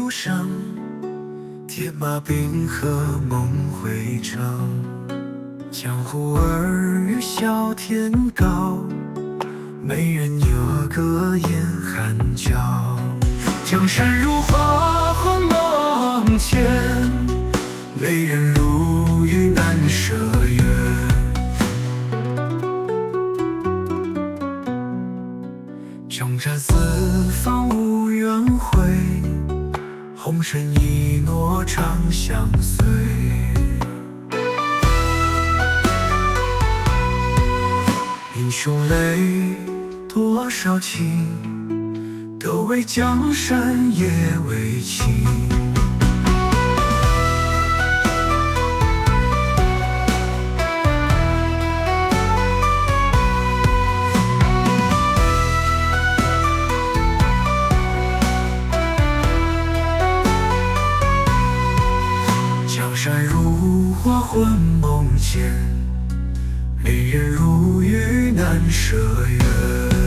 路上，铁马冰河梦回肠。江湖儿女笑天高，美人有个烟寒娇。江山如画，幻梦间，美人如玉难舍远。征战四方无缘会，红尘一诺长相随。英雄泪，多少情，都为江山也为情。江山如画，魂梦间，美人如玉难舍远。